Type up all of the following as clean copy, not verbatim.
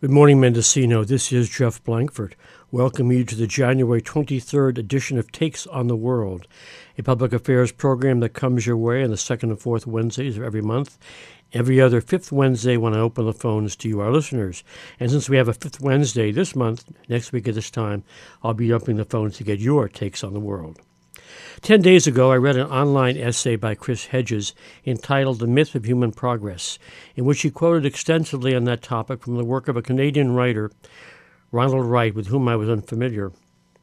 Good morning, Mendocino. This is Jeff Blankford. Welcome you to the January 23rd edition of Takes on the World, a public affairs program that comes your way on the second and fourth Wednesdays of every month, every other fifth Wednesday when I open the phones to you, our listeners. And since we have a fifth Wednesday this month, next week at this time, I'll be opening the phones to get your takes on the world. 10 days ago, I read an online essay by Chris Hedges entitled The Myth of Human Progress, in which he quoted extensively on that topic from the work of a Canadian writer, Ronald Wright, with whom I was unfamiliar.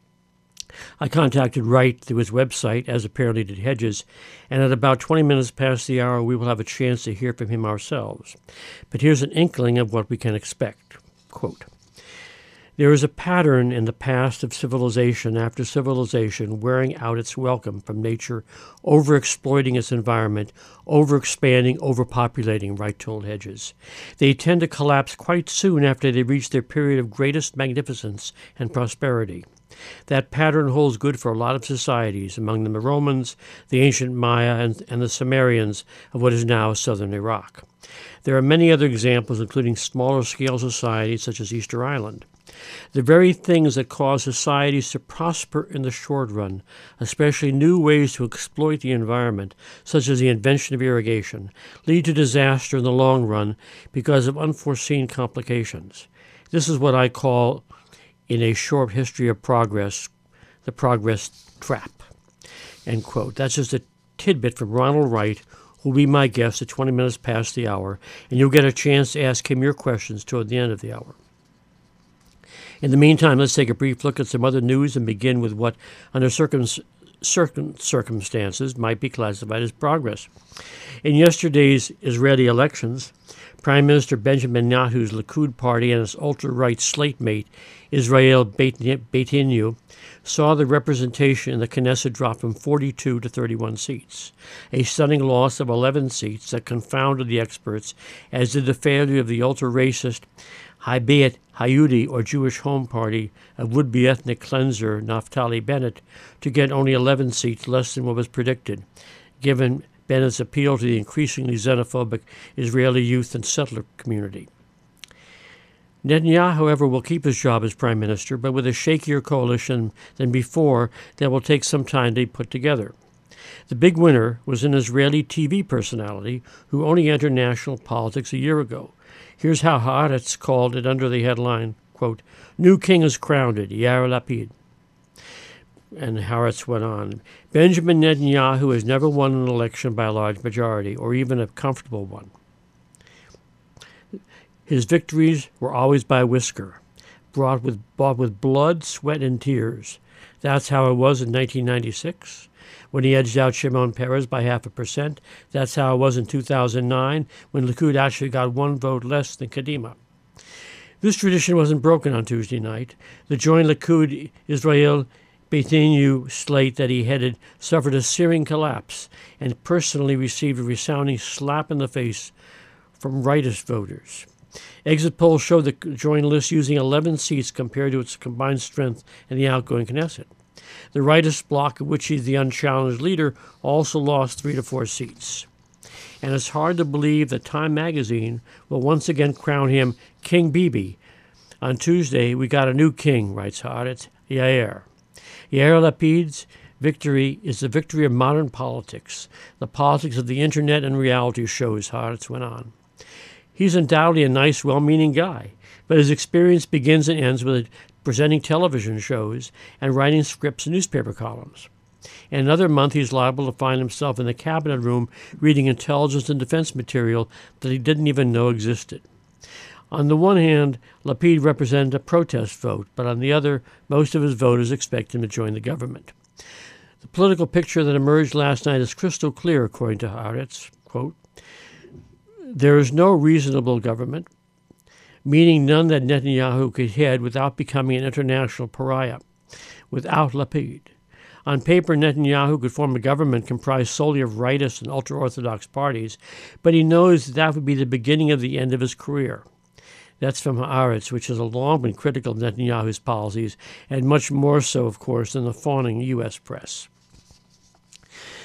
I contacted Wright through his website, as apparently did Hedges, and at about 20 minutes past the hour, we will have a chance to hear from him ourselves. But here's an inkling of what we can expect. Quote, "There is a pattern in the past of civilization after civilization wearing out its welcome from nature, overexploiting its environment, overexpanding, overpopulating," Wright told Hedges. "They tend to collapse quite soon after they reach their period of greatest magnificence and prosperity. That pattern holds good for a lot of societies, among them the Romans, the ancient Maya, and the Sumerians of what is now southern Iraq. There are many other examples, including smaller-scale societies such as Easter Island. The very things that cause societies to prosper in the short run, especially new ways to exploit the environment, such as the invention of irrigation, lead to disaster in the long run because of unforeseen complications. This is what I call, in a short history of progress, the progress trap." End quote. That's just a tidbit from Ronald Wright, who will be my guest at 20 minutes past the hour, and you'll get a chance to ask him your questions toward the end of the hour. In the meantime, let's take a brief look at some other news and begin with what, under certain circumstances, might be classified as progress. In yesterday's Israeli elections, Prime Minister Benjamin Netanyahu's Likud party and its ultra-right slate mate, Israel Beitenu, saw the representation in the Knesset drop from 42 to 31 seats, a stunning loss of 11 seats that confounded the experts, as did the failure of the ultra-racist Haybayit Hayudi, or Jewish Home Party, of would-be ethnic cleanser Naftali Bennett, to get only 11 seats, less than what was predicted, given Bennett's appeal to the increasingly xenophobic Israeli youth and settler community. Netanyahu, however, will keep his job as prime minister, but with a shakier coalition than before that will take some time to be put together. The big winner was an Israeli TV personality who only entered national politics a year ago. Here's how Haaretz called it under the headline, quote, "New king is crowned, Yair Lapid." And Haaretz went on, "Benjamin Netanyahu has never won an election by a large majority, or even a comfortable one. His victories were always by whisker, bought with blood, sweat, and tears. That's how it was in 1996, when he edged out Shimon Peres by 0.5%. That's how it was in 2009, when Likud actually got one vote less than Kadima. This tradition wasn't broken on Tuesday night. The joint Likud Israel Beitenu slate that he headed suffered a searing collapse and personally received a resounding slap in the face from rightist voters. Exit polls showed the joint list using 11 seats compared to its combined strength in the outgoing Knesset. The rightist bloc, of which he's the unchallenged leader, also lost 3 to 4 seats. And it's hard to believe that Time magazine will once again crown him King Bibi. "On Tuesday, we got a new king," writes Haaretz, Yair. Yair Lapid's victory is the victory of modern politics, the politics of the internet and reality shows, Haaretz went on. He's undoubtedly a nice, well-meaning guy, but his experience begins and ends with presenting television shows and writing scripts and newspaper columns. In another month, he's liable to find himself in the cabinet room reading intelligence and defense material that he didn't even know existed. On the one hand, Lapid represented a protest vote, but on the other, most of his voters expect him to join the government. The political picture that emerged last night is crystal clear, according to Haaretz. Quote, "There is no reasonable government, meaning none that Netanyahu could head without becoming an international pariah, without Lapid. On paper, Netanyahu could form a government comprised solely of rightist and ultra-Orthodox parties, but he knows that would be the beginning of the end of his career." That's from Haaretz, which has long been critical of Netanyahu's policies, and much more so, of course, than the fawning U.S. press.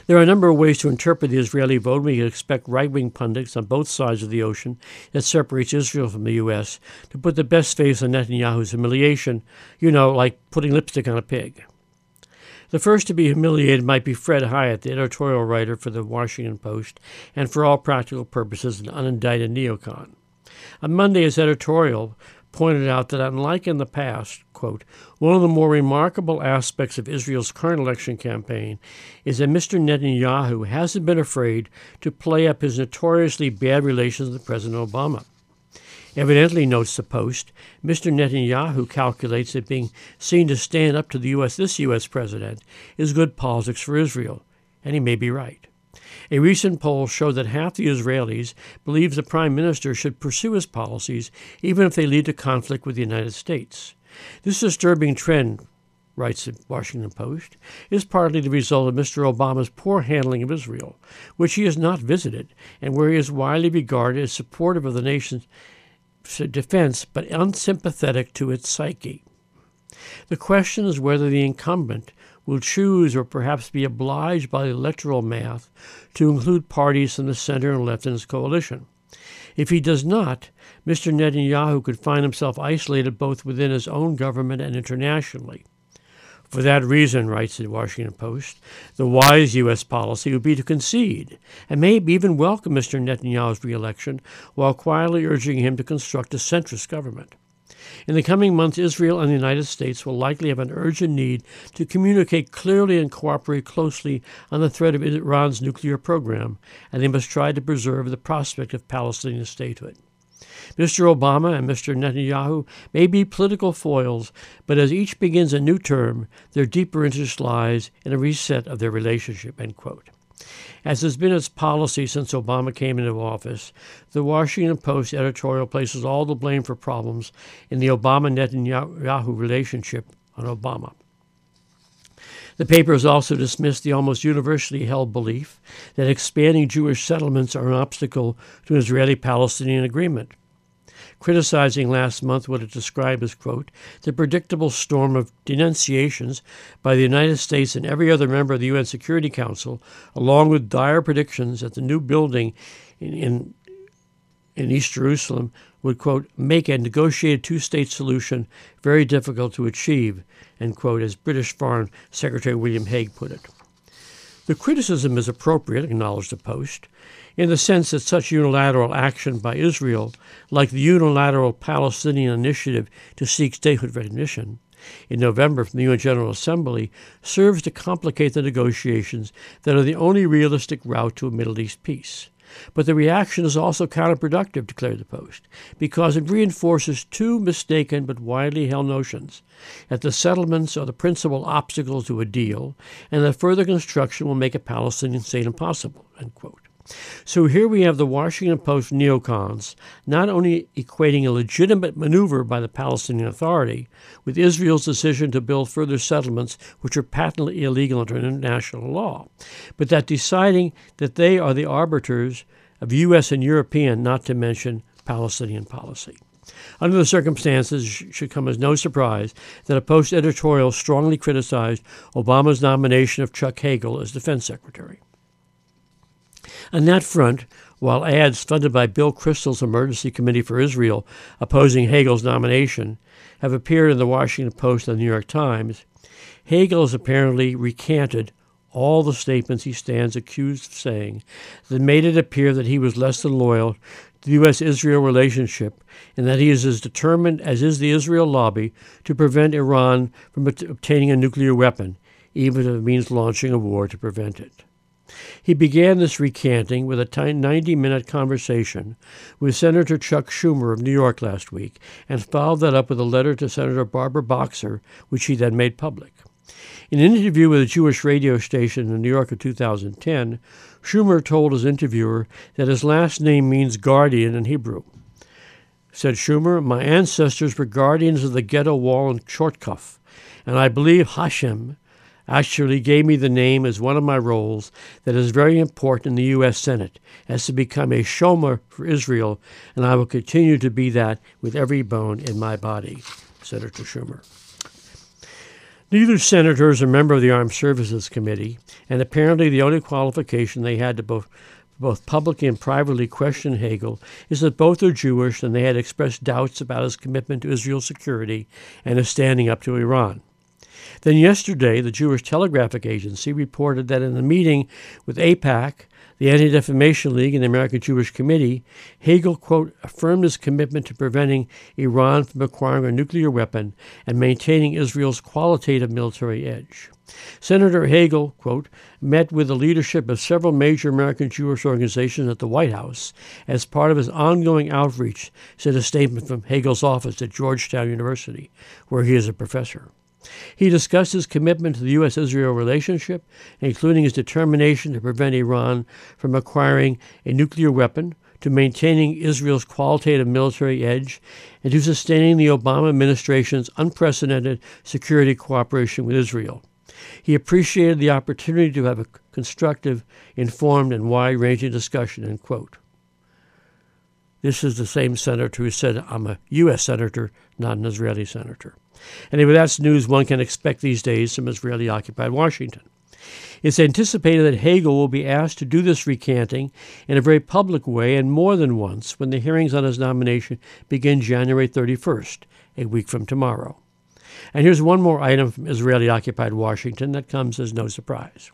There are a number of ways to interpret the Israeli vote. We can expect right-wing pundits on both sides of the ocean that separates Israel from the U.S. to put the best face on Netanyahu's humiliation, like putting lipstick on a pig. The first to be humiliated might be Fred Hyatt, the editorial writer for the Washington Post, and for all practical purposes an unindicted neocon. On Monday, his editorial pointed out that unlike in the past, quote, one of the more remarkable aspects of Israel's current election campaign is that Mr. Netanyahu hasn't been afraid to play up his notoriously bad relations with President Obama. Evidently, notes the Post, Mr. Netanyahu calculates that being seen to stand up to this U.S. president is good politics for Israel, and he may be right. A recent poll showed that half the Israelis believe the prime minister should pursue his policies even if they lead to conflict with the United States. This disturbing trend, writes the Washington Post, is partly the result of Mr. Obama's poor handling of Israel, which he has not visited, and where he is widely regarded as supportive of the nation's defense but unsympathetic to its psyche. The question is whether the incumbent will choose or perhaps be obliged by the electoral math to include parties from the center and left in his coalition. If he does not, Mr. Netanyahu could find himself isolated both within his own government and internationally. For that reason, writes the Washington Post, the wise U.S. policy would be to concede and maybe even welcome Mr. Netanyahu's re-election while quietly urging him to construct a centrist government. In the coming months, Israel and the United States will likely have an urgent need to communicate clearly and cooperate closely on the threat of Iran's nuclear program, and they must try to preserve the prospect of Palestinian statehood. Mr. Obama and Mr. Netanyahu may be political foils, but as each begins a new term, their deeper interest lies in a reset of their relationship, end quote. As has been its policy since Obama came into office, the Washington Post editorial places all the blame for problems in the Obama-Netanyahu relationship on Obama. The paper has also dismissed the almost universally held belief that expanding Jewish settlements are an obstacle to an Israeli-Palestinian agreement, criticizing last month what it described as, quote, the predictable storm of denunciations by the United States and every other member of the UN Security Council, along with dire predictions that the new building in East Jerusalem would, quote, make a negotiated two-state solution very difficult to achieve, end quote, as British Foreign Secretary William Hague put it. The criticism is appropriate, acknowledged the Post, in the sense that such unilateral action by Israel, like the unilateral Palestinian initiative to seek statehood recognition in November from the UN General Assembly, serves to complicate the negotiations that are the only realistic route to a Middle East peace. But the reaction is also counterproductive, declared the Post, because it reinforces two mistaken but widely held notions, that the settlements are the principal obstacle to a deal, and that further construction will make a Palestinian state impossible, end quote. So here we have the Washington Post neocons not only equating a legitimate maneuver by the Palestinian Authority with Israel's decision to build further settlements which are patently illegal under international law, but that deciding that they are the arbiters of U.S. and European, not to mention Palestinian policy. Under the circumstances, it should come as no surprise that a Post editorial strongly criticized Obama's nomination of Chuck Hagel as defense secretary. On that front, while ads funded by Bill Kristol's Emergency Committee for Israel opposing Hagel's nomination have appeared in the Washington Post and the New York Times, Hagel has apparently recanted all the statements he stands accused of saying that made it appear that he was less than loyal to the U.S.-Israel relationship and that he is as determined as is the Israel lobby to prevent Iran from obtaining a nuclear weapon, even if it means launching a war to prevent it. He began this recanting with a 90-minute conversation with Senator Chuck Schumer of New York last week and followed that up with a letter to Senator Barbara Boxer, which he then made public. In an interview with a Jewish radio station in New York in 2010, Schumer told his interviewer that his last name means guardian in Hebrew. Said Schumer, my ancestors were guardians of the ghetto wall in Shortcuff, and I believe Hashem actually gave me the name as one of my roles that is very important in the U.S. Senate, as to become a shomer for Israel, and I will continue to be that with every bone in my body, Senator Schumer. Neither senator is a member of the Armed Services Committee, and apparently the only qualification they had to both publicly and privately question Hagel is that both are Jewish and they had expressed doubts about his commitment to Israel's security and his standing up to Iran. Then yesterday, the Jewish Telegraphic Agency reported that in a meeting with AIPAC, the Anti-Defamation League and the American Jewish Committee, Hagel, quote, affirmed his commitment to preventing Iran from acquiring a nuclear weapon and maintaining Israel's qualitative military edge. Senator Hagel, quote, met with the leadership of several major American Jewish organizations at the White House as part of his ongoing outreach, said a statement from Hagel's office at Georgetown University, where he is a professor. He discussed his commitment to the U.S.-Israel relationship, including his determination to prevent Iran from acquiring a nuclear weapon, to maintaining Israel's qualitative military edge, and to sustaining the Obama administration's unprecedented security cooperation with Israel. He appreciated the opportunity to have a constructive, informed, and wide-ranging discussion, end quote. This is the same senator who said, I'm a U.S. senator, not an Israeli senator. Anyway, that's news one can expect these days from Israeli-occupied Washington. It's anticipated that Hagel will be asked to do this recanting in a very public way and more than once when the hearings on his nomination begin January 31st, a week from tomorrow. And here's one more item from Israeli-occupied Washington that comes as no surprise.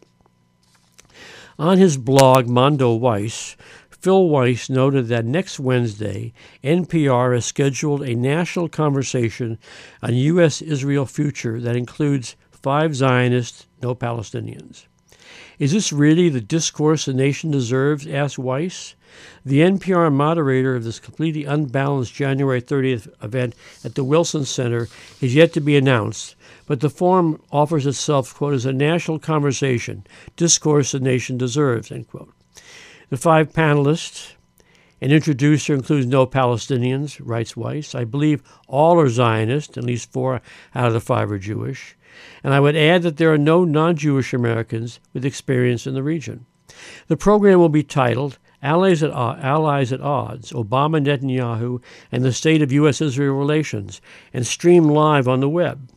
On his blog, Mondo Weiss, Phil Weiss noted that next Wednesday, NPR has scheduled a national conversation on U.S.-Israel future that includes 5 Zionists, no Palestinians. Is this really the discourse the nation deserves, asked Weiss. The NPR moderator of this completely unbalanced January 30th event at the Wilson Center is yet to be announced, but the forum offers itself, quote, as a national conversation, discourse the nation deserves, end quote. The 5 panelists, an introducer includes no Palestinians, writes Weiss. I believe all are Zionist, at least 4 out of the 5 are Jewish. And I would add that there are no non-Jewish Americans with experience in the region. The program will be titled Allies at Odds, Obama, Netanyahu, and the State of U.S.-Israel Relations, and stream live on the web.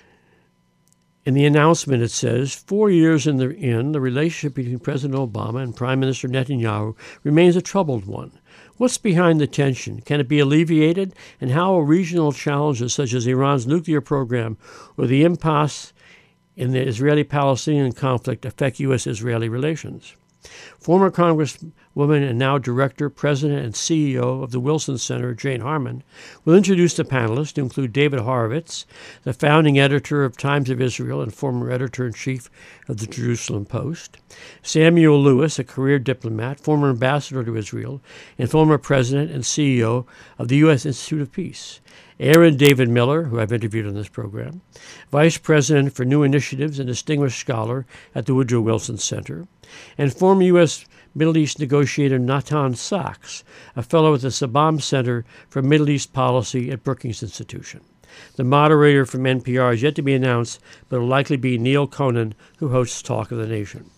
In the announcement, it says, 4 years in, the relationship between President Obama and Prime Minister Netanyahu remains a troubled one. What's behind the tension? Can it be alleviated? And how will regional challenges such as Iran's nuclear program or the impasse in the Israeli-Palestinian conflict affect U.S.-Israeli relations? Former Congresswoman and now Director, President, and CEO of the Wilson Center, Jane Harman, will introduce the panelists to include David Horowitz, the founding editor of Times of Israel and former editor-in-chief of the Jerusalem Post, Samuel Lewis, a career diplomat, former ambassador to Israel, and former president and CEO of the U.S. Institute of Peace, Aaron David Miller, who I've interviewed on this program, Vice President for New Initiatives and Distinguished Scholar at the Woodrow Wilson Center, and former U.S. Middle East negotiator Natan Sachs, a fellow at the Sabam Center for Middle East Policy at Brookings Institution. The moderator from NPR is yet to be announced, but will likely be Neil Conan, who hosts Talk of the Nation.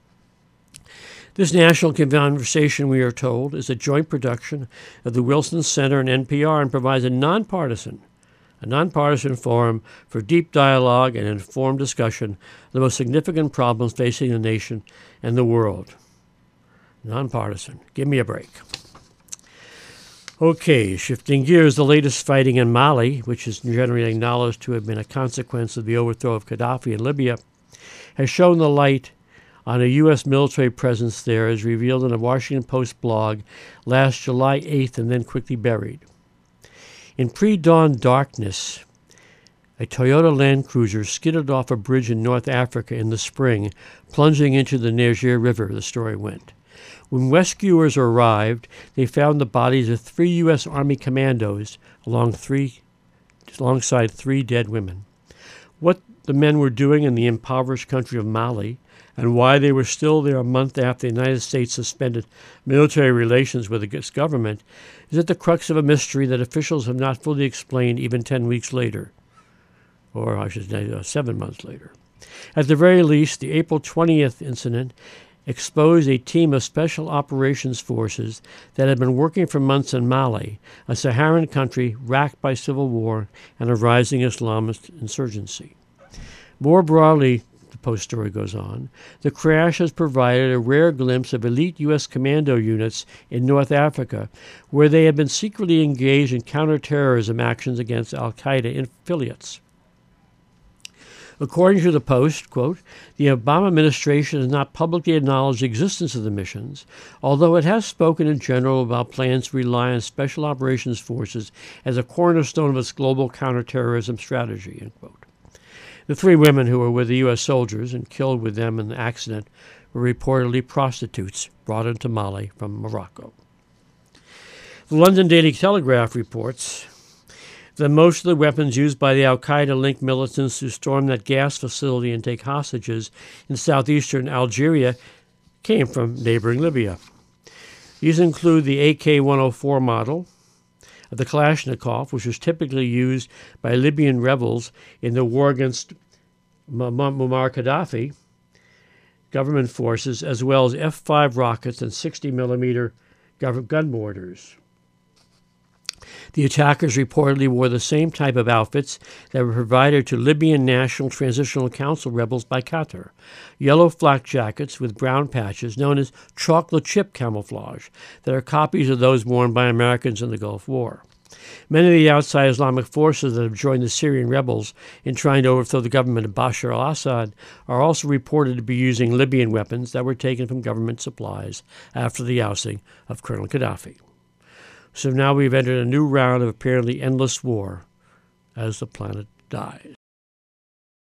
This national conversation, we are told, is a joint production of the Wilson Center and NPR and provides a nonpartisan forum for deep dialogue and informed discussion of the most significant problems facing the nation and the world. Nonpartisan. Give me a break. Okay, shifting gears, the latest fighting in Mali, which is generally acknowledged to have been a consequence of the overthrow of Gaddafi in Libya, has shown the light on a U.S. military presence there, as revealed in a Washington Post blog last July 8th and then quickly buried. In pre-dawn darkness, a Toyota Land Cruiser skidded off a bridge in North Africa in the spring, plunging into the Niger River, the story went. When rescuers arrived, they found the bodies of 3 U.S. Army commandos alongside 3 dead women. What the men were doing in the impoverished country of Mali and why they were still there a month after the United States suspended military relations with its government is at the crux of a mystery that officials have not fully explained even 10 weeks later, or I should say 7 months later. At the very least, the April 20th incident exposed a team of special operations forces that had been working for months in Mali, a Saharan country racked by civil war and a rising Islamist insurgency. More broadly, the Post story goes on, the crash has provided a rare glimpse of elite U.S. commando units in North Africa, where they have been secretly engaged in counterterrorism actions against al-Qaeda affiliates. According to the Post, quote, the Obama administration has not publicly acknowledged the existence of the missions, although it has spoken in general about plans to rely on special operations forces as a cornerstone of its global counterterrorism strategy, end quote. The 3 women who were with the U.S. soldiers and killed with them in the accident were reportedly prostitutes brought into Mali from Morocco. The London Daily Telegraph reports that most of the weapons used by the al-Qaeda-linked militants who stormed that gas facility and take hostages in southeastern Algeria came from neighboring Libya. These include the AK-104 model of the Kalashnikov, which was typically used by Libyan rebels in the war against Muammar Gaddafi government forces, as well as F-5 rockets and 60-millimeter gun mortars. The attackers reportedly wore the same type of outfits that were provided to Libyan National Transitional Council rebels by Qatar, yellow flak jackets with brown patches known as chocolate chip camouflage that are copies of those worn by Americans in the Gulf War. Many of the outside Islamic forces that have joined the Syrian rebels in trying to overthrow the government of Bashar al-Assad are also reported to be using Libyan weapons that were taken from government supplies after the ousting of Colonel Gaddafi. So now we've entered a new round of apparently endless war as the planet dies.